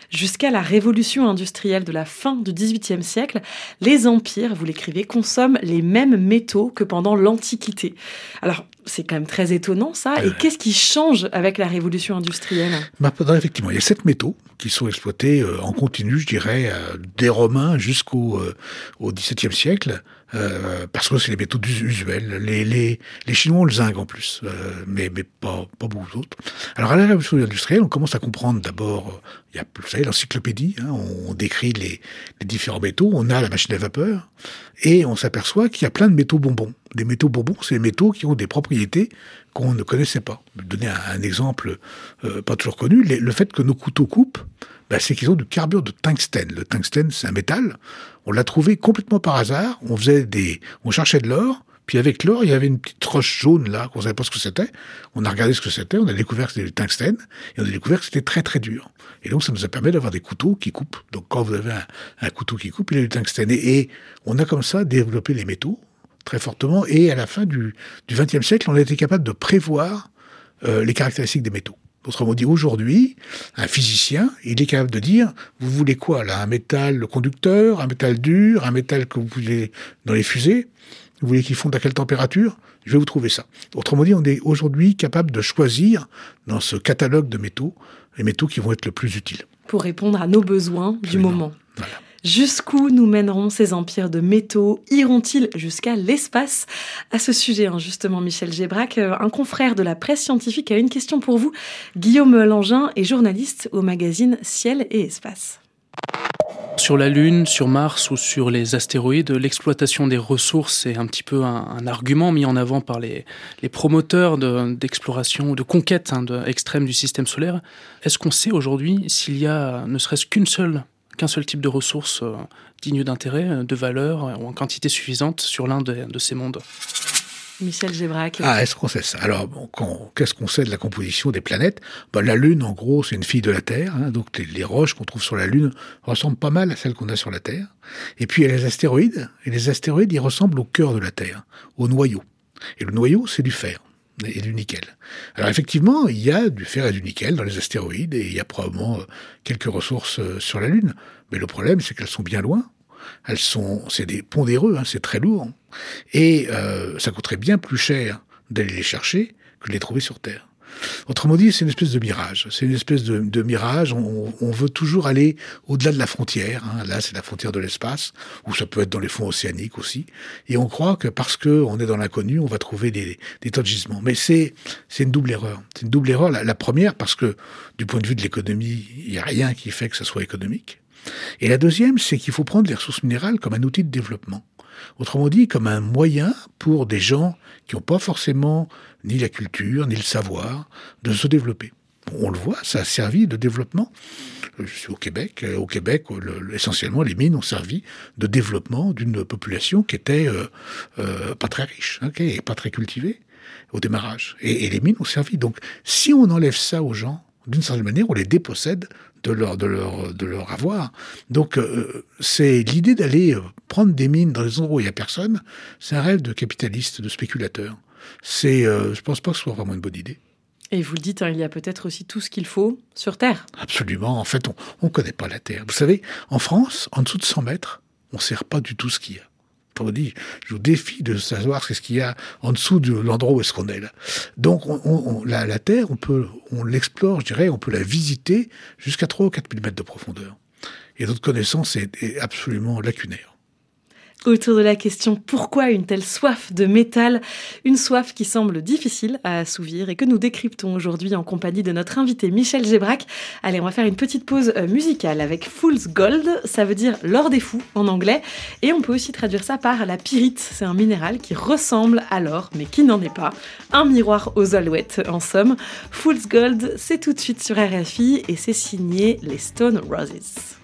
Jusqu'à la révolution industrielle de la fin du dix-huitième siècle, les empires, vous l'écrivez, consomment les mêmes métaux que pendant l'Antiquité. Alors, c'est quand même très étonnant ça. Et qu'est-ce qui change avec la révolution industrielle ? Bah, effectivement, il y a sept métaux qui sont exploités euh, en continu, je dirais, euh, des Romains jusqu'au euh, au dix-septième siècle, euh, parce que c'est les métaux usuels. Les, les, les Chinois ont le zinc en plus, euh, mais, mais pas, pas beaucoup d'autres. Alors à la révolution industrielle, on commence à comprendre d'abord, euh, il y a, vous savez, l'encyclopédie, hein, on, on décrit les, les différents métaux, on a la machine à vapeur, et on s'aperçoit qu'il y a plein de métaux bonbons. Des métaux bonbons, c'est des métaux qui ont des propriétés qu'on ne connaissait pas. Je vais donner un, un exemple euh, pas toujours connu. Les, le fait que nos couteaux coupent, ben, c'est qu'ils ont du carbure de tungstène. Le tungstène, c'est un métal. On l'a trouvé complètement par hasard. On faisait des, on cherchait de l'or. Puis avec l'or, il y avait une petite roche jaune là, qu'on savait pas ce que c'était. On a regardé ce que c'était. On a découvert que c'était du tungstène. Et on a découvert que c'était très très dur. Et donc ça nous a permis d'avoir des couteaux qui coupent. Donc quand vous avez un, un couteau qui coupe, il a du tungstène. Et, et on a comme ça développé les métaux très fortement, et à la fin du vingtième siècle, on a été capable de prévoir euh, les caractéristiques des métaux. Autrement dit, aujourd'hui, un physicien, il est capable de dire, vous voulez quoi là ? Un métal conducteur, un métal dur, un métal que vous voulez dans les fusées ? Vous voulez qu'il fonde à quelle température ? Je vais vous trouver ça. Autrement dit, on est aujourd'hui capable de choisir, dans ce catalogue de métaux, les métaux qui vont être le plus utiles. Pour répondre à nos besoins Absolument. Du moment. Voilà. Jusqu'où nous mèneront ces empires de métaux ? Iront-ils jusqu'à l'espace ? À ce sujet, hein, justement, Michel Gébrac, un confrère de la presse scientifique a une question pour vous. Guillaume Langin est journaliste au magazine Ciel et Espace. Sur la Lune, sur Mars ou sur les astéroïdes, l'exploitation des ressources est un petit peu un, un argument mis en avant par les, les promoteurs de, d'exploration, de conquête hein, de, extrême du système solaire. Est-ce qu'on sait aujourd'hui s'il y a ne serait-ce qu'une seule qu'un seul type de ressources euh, dignes d'intérêt, de valeur, euh, ou en quantité suffisante sur l'un de, de ces mondes ? Michel Gébrac. Ah, est-ce qu'on sait ça ? Alors, bon, quand, qu'est-ce qu'on sait de la composition des planètes ? Ben, la Lune, en gros, c'est une fille de la Terre. Hein, donc, les, les roches qu'on trouve sur la Lune ressemblent pas mal à celles qu'on a sur la Terre. Et puis, il y a les astéroïdes. Et les astéroïdes, ils ressemblent au cœur de la Terre, au noyau. Et le noyau, c'est du fer et du nickel. Alors effectivement, il y a du fer et du nickel dans les astéroïdes et il y a probablement quelques ressources sur la Lune. Mais le problème, c'est qu'elles sont bien loin. Elles sont, c'est des pondéreux, hein, c'est très lourd. Et euh, ça coûterait bien plus cher d'aller les chercher que de les trouver sur Terre. Autrement dit, c'est une espèce de mirage. C'est une espèce de, de mirage. On, on veut toujours aller au-delà de la frontière. Hein. Là, c'est la frontière de l'espace, ou ça peut être dans les fonds océaniques aussi. Et on croit que parce que on est dans l'inconnu, on va trouver des, des tas de gisements. Mais c'est, c'est une double erreur. C'est une double erreur. La, la première, parce que du point de vue de l'économie, il n'y a rien qui fait que ça soit économique. Et la deuxième, c'est qu'il faut prendre les ressources minérales comme un outil de développement. Autrement dit, comme un moyen pour des gens qui n'ont pas forcément ni la culture, ni le savoir, de se développer. On le voit, ça a servi de développement. Je suis au Québec. Au Québec, le, essentiellement, les mines ont servi de développement d'une population qui était euh, euh, pas très riche, hein, et pas très cultivée au démarrage. Et, et les mines ont servi. Donc, si on enlève ça aux gens, d'une certaine manière, on les dépossède de leur, de leur, de leur avoir. Donc, euh, c'est l'idée d'aller prendre des mines dans des endroits où il n'y a personne, c'est un rêve de capitaliste, de spéculateur. C'est, euh, je pense pas que ce soit vraiment une bonne idée. Et vous le dites, hein, il y a peut-être aussi tout ce qu'il faut sur Terre. Absolument. En fait, on ne connaît pas la Terre. Vous savez, en France, en dessous de cent mètres, on ne sert pas du tout ce qu'il y a. Pour dire, je vous défie de savoir ce qu'il y a en dessous de l'endroit où est-ce qu'on est là. Donc, on, on, la, la Terre, on peut, on l'explore, je dirais, on peut la visiter jusqu'à trois ou quatre mille mètres de profondeur. Et notre connaissance est, est absolument lacunaire. Autour de la question « Pourquoi une telle soif de métal ?» Une soif qui semble difficile à assouvir et que nous décryptons aujourd'hui en compagnie de notre invité Michel Gébrac. Allez, on va faire une petite pause musicale avec Fool's Gold, ça veut dire l'or des fous en anglais. Et on peut aussi traduire ça par la pyrite. C'est un minéral qui ressemble à l'or, mais qui n'en est pas. Un miroir aux alouettes, en somme. Fool's Gold, c'est tout de suite sur R F I et c'est signé les Stone Roses.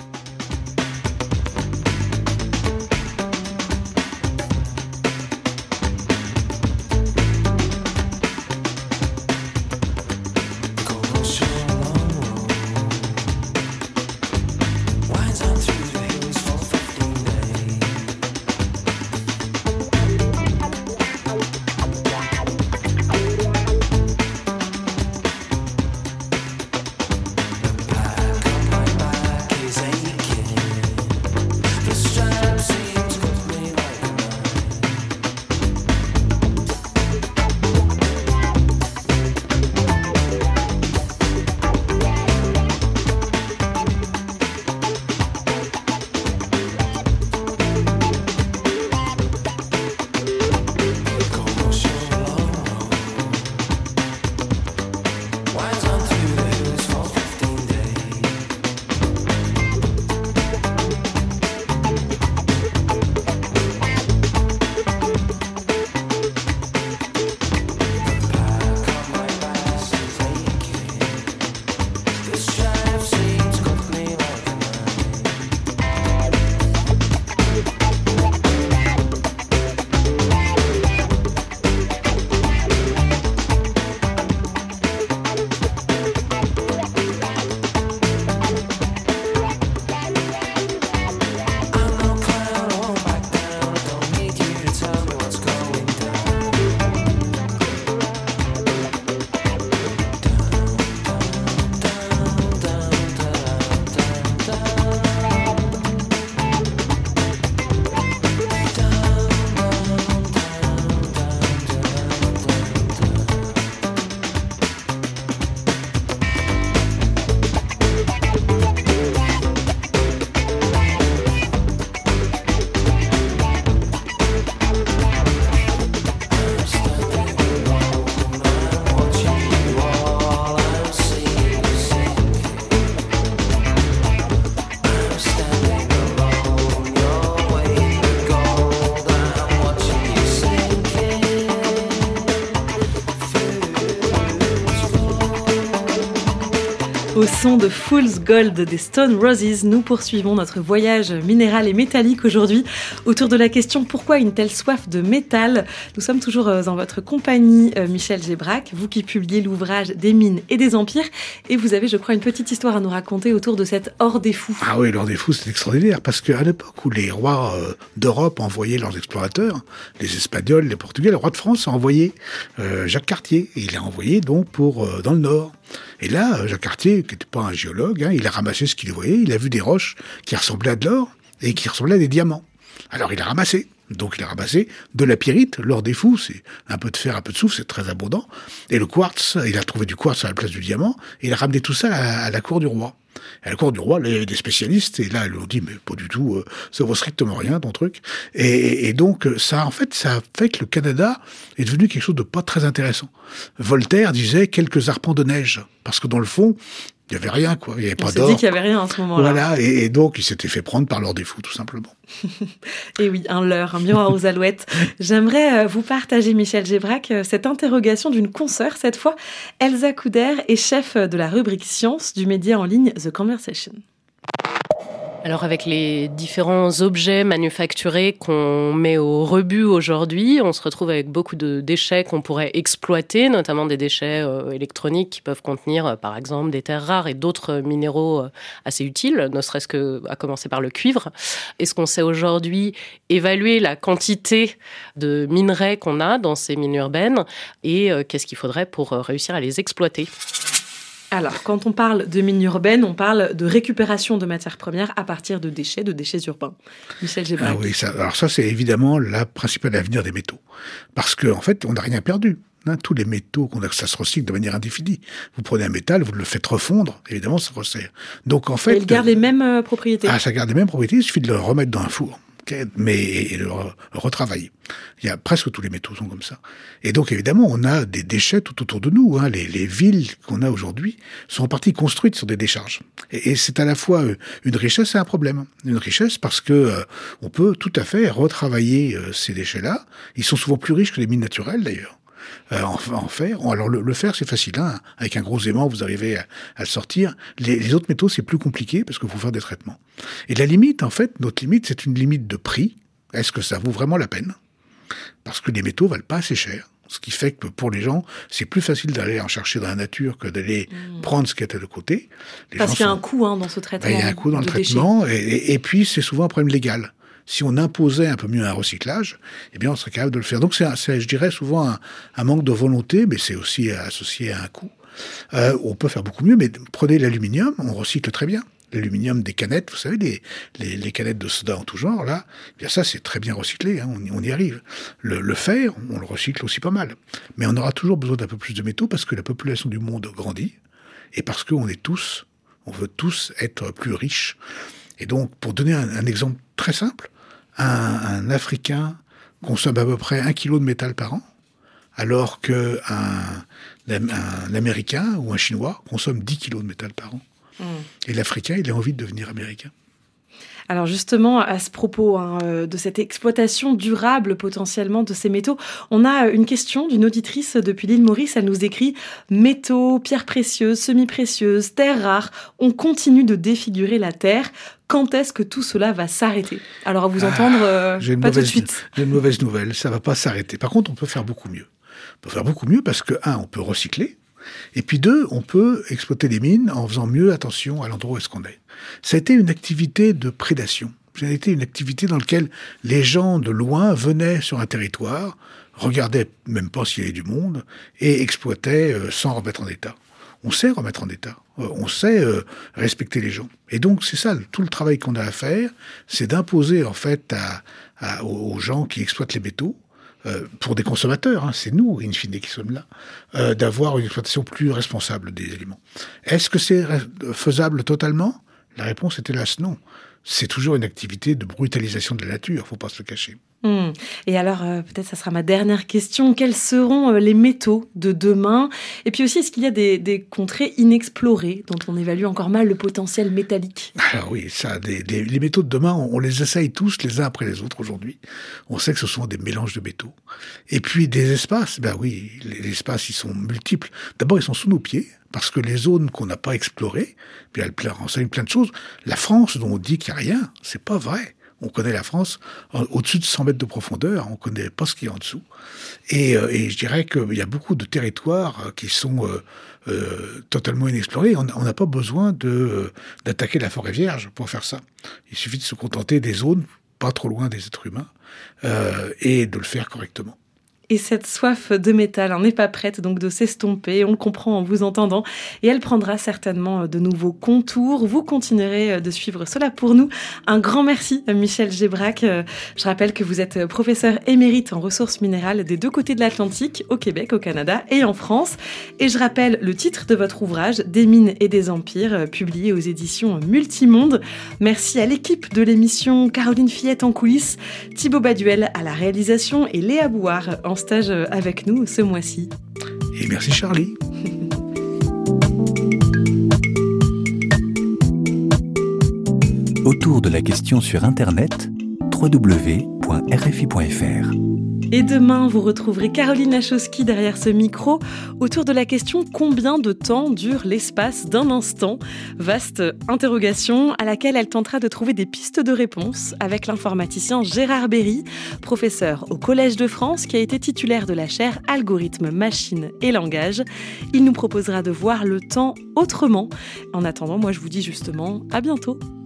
Back on my back. Au son de Fool's Gold des Stone Roses, nous poursuivons notre voyage minéral et métallique aujourd'hui autour de la question pourquoi une telle soif de métal. Nous sommes toujours en votre compagnie, Michel Gébrac, vous qui publiez l'ouvrage Des mines et des empires, et vous avez, je crois, une petite histoire à nous raconter autour de cet or des fous. Ah oui, l'or des fous, c'est extraordinaire, parce qu'à l'époque où les rois euh, d'Europe envoyaient leurs explorateurs, les Espagnols, les Portugais, le roi de France a envoyé euh, Jacques Cartier, et il l'a envoyé donc pour euh, dans le Nord. Et là, Jacques Cartier, qui n'était pas un géologue, hein, il a ramassé ce qu'il voyait, il a vu des roches qui ressemblaient à de l'or et qui ressemblaient à des diamants. Alors il a ramassé. Donc il a ramassé de la pyrite, l'or des fous, c'est un peu de fer, un peu de soufre, c'est très abondant. Et le quartz, il a trouvé du quartz à la place du diamant, et il a ramené tout ça à, à la cour du roi. À la cour du roi, il y avait des spécialistes, et là, ils lui ont dit, mais pas du tout, euh, ça vaut strictement rien, ton truc. Et, et donc, ça, en fait, ça a fait que le Canada est devenu quelque chose de pas très intéressant. Voltaire disait quelques arpents de neige, parce que dans le fond, il n'y avait rien, quoi. Il n'y avait pas d'or. On s'est dit qu'il n'y avait rien à ce moment-là. Voilà, et, et donc, il s'était fait prendre par l'or des fous, tout simplement. Et oui, un leurre, un miroir aux alouettes. J'aimerais vous partager, Michel Gébrac, cette interrogation d'une consoeur, cette fois. Elsa Couder est chef de la rubrique Science du média en ligne The Conversation. Alors avec les différents objets manufacturés qu'on met au rebut aujourd'hui, on se retrouve avec beaucoup de déchets qu'on pourrait exploiter, notamment des déchets euh, électroniques qui peuvent contenir euh, par exemple des terres rares et d'autres minéraux euh, assez utiles, ne serait-ce que à commencer par le cuivre. Est-ce qu'on sait aujourd'hui évaluer la quantité de minerais qu'on a dans ces mines urbaines et euh, qu'est-ce qu'il faudrait pour euh, réussir à les exploiter ? Alors, quand on parle de mines urbaines, on parle de récupération de matières premières à partir de déchets, de déchets urbains. Michel Gébrac. Ah oui, ça, alors ça, c'est évidemment la principale avenir des métaux. Parce qu'en en fait, on n'a rien perdu. Hein, tous les métaux, qu'on a, ça se recycle de manière indéfinie. Vous prenez un métal, vous le faites refondre, évidemment, ça resserre. Donc, en fait. Et il garde euh, les mêmes euh, propriétés. Ah, ça garde les mêmes propriétés, il suffit de le remettre dans un four. Okay, mais et le retravailler. Il y a presque tous les métaux sont comme ça. Et donc évidemment, on a des déchets tout autour de nous. Hein. Les, les villes qu'on a aujourd'hui sont en partie construites sur des décharges. Et, et c'est à la fois une richesse et un problème. Une richesse parce que euh, on peut tout à fait retravailler euh, ces déchets-là. Ils sont souvent plus riches que les mines naturelles d'ailleurs. Euh, en, en fer. Alors le, le fer c'est facile, hein. Avec un gros aimant vous arrivez à, à le sortir. Les, les autres métaux c'est plus compliqué parce qu'il faut faire des traitements. Et la limite en fait, notre limite c'est une limite de prix. Est-ce que ça vaut vraiment la peine ? Parce que les métaux valent pas assez cher. Ce qui fait que pour les gens, c'est plus facile d'aller en chercher dans la nature que d'aller mmh. prendre ce qui est à de côté. Les Parce qu'il y a sont... un coût hein, dans ce traitement. Ben, il y a un coût dans le traitement et, et, et puis c'est souvent un problème légal. Si on imposait un peu mieux un recyclage, eh bien, on serait capable de le faire. Donc, c'est, c'est je dirais, souvent un, un manque de volonté, mais c'est aussi associé à un coût. Euh, on peut faire beaucoup mieux, mais prenez l'aluminium, on recycle très bien. L'aluminium des canettes, vous savez, les, les, les canettes de soda en tout genre, là, eh bien ça, c'est très bien recyclé, hein, on, on y arrive. Le, le fer, on le recycle aussi pas mal. Mais on aura toujours besoin d'un peu plus de métaux parce que la population du monde grandit et parce qu'on est tous, on veut tous être plus riches. Et donc, pour donner un, un exemple très simple, un, un Africain consomme à peu près un kilo de métal par an, alors qu'un un Américain ou un Chinois consomme dix kilos de métal par an. Mmh. Et l'Africain, il a envie de devenir américain. Alors justement, à ce propos hein, de cette exploitation durable potentiellement de ces métaux, on a une question d'une auditrice depuis l'île Maurice. Elle nous écrit « Métaux, pierres précieuses, semi-précieuses, terres rares, on continue de défigurer la Terre. Quand est-ce que tout cela va s'arrêter ?» Alors à vous entendre, euh, ah, pas mauvaise, tout de suite. J'ai une mauvaise nouvelle, ça ne va pas s'arrêter. Par contre, on peut faire beaucoup mieux. On peut faire beaucoup mieux parce que, un, on peut recycler. Et puis deux, on peut exploiter les mines en faisant mieux attention à l'endroit où est-ce qu'on est. Ça a été une activité de prédation. Ça a été une activité dans laquelle les gens de loin venaient sur un territoire, regardaient même pas s'il y avait du monde, et exploitaient euh, sans remettre en état. On sait remettre en état, euh, on sait euh, respecter les gens. Et donc c'est ça, tout le travail qu'on a à faire, c'est d'imposer en fait à, à, aux gens qui exploitent les métaux, Euh, pour des consommateurs, hein, c'est nous, in fine, qui sommes là, euh, d'avoir une exploitation plus responsable des aliments. Est-ce que c'est faisable totalement ? La réponse est hélas non. C'est toujours une activité de brutalisation de la nature, faut pas se le cacher. Mmh. Et alors, euh, peut-être ça sera ma dernière question. Quels seront euh, les métaux de demain ? Et puis aussi, est-ce qu'il y a des, des contrées inexplorées dont on évalue encore mal le potentiel métallique ? Alors oui, ça, des, des, les métaux de demain, on, on les essaye tous les uns après les autres aujourd'hui. On sait que ce sont des mélanges de métaux. Et puis des espaces, ben oui, les, les espaces, ils sont multiples. D'abord, ils sont sous nos pieds, parce que les zones qu'on n'a pas explorées, puis elles renseignent plein de choses. La France, dont on dit qu'il n'y a rien, c'est pas vrai. On connaît la France au-dessus de cent mètres de profondeur, on ne connaît pas ce qu'il y a en dessous. Et, euh, et je dirais qu'il y a beaucoup de territoires qui sont euh, euh, totalement inexplorés. On n'a pas besoin de, euh, d'attaquer la forêt vierge pour faire ça. Il suffit de se contenter des zones pas trop loin des êtres humains euh, et de le faire correctement. Et cette soif de métal n'est pas prête donc de s'estomper, on le comprend en vous entendant, et elle prendra certainement de nouveaux contours. Vous continuerez de suivre cela pour nous. Un grand merci Michel Gébrac. Je rappelle que vous êtes professeur émérite en ressources minérales des deux côtés de l'Atlantique, au Québec, au Canada et en France. Et je rappelle le titre de votre ouvrage, Des mines et des empires, publié aux éditions Multimonde. Merci à l'équipe de l'émission, Caroline Fillette en coulisses, Thibaut Baduel à la réalisation et Léa Bouard en stage avec nous ce mois-ci. Et merci Charlie. Autour de la question sur Internet, w w w point r f i point f r. Et demain, vous retrouverez Caroline Lachowski derrière ce micro autour de la question « Combien de temps dure l'espace d'un instant ?» Vaste interrogation à laquelle elle tentera de trouver des pistes de réponse avec l'informaticien Gérard Berry, professeur au Collège de France qui a été titulaire de la chaire Algorithmes, Machines et Langage. Il nous proposera de voir le temps autrement. En attendant, moi je vous dis justement à bientôt.